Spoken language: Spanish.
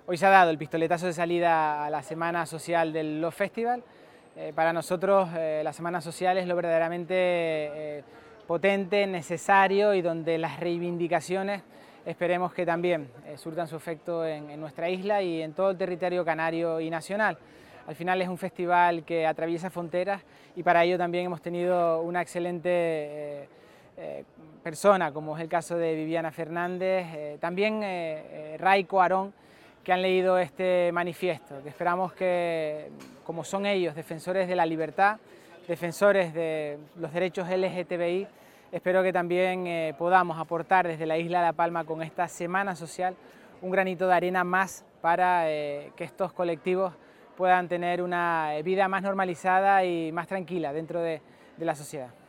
Hoy se ha dado el pistoletazo de salida a la Semana Social del Love Festival. Para nosotros la Semana Social es lo verdaderamente potente, necesario y donde las reivindicaciones esperemos que también surtan su efecto en nuestra isla y en todo el territorio canario y nacional. Al final es un festival que atraviesa fronteras y para ello también hemos tenido una excelente persona, como es el caso de Viviana Fernández, también Raico Arón, que han leído este manifiesto, que esperamos que, como son ellos, defensores de la libertad, defensores de los derechos LGTBI, espero que también podamos aportar desde la isla de La Palma con esta Semana Social un granito de arena más para que estos colectivos puedan tener una vida más normalizada y más tranquila dentro de la sociedad.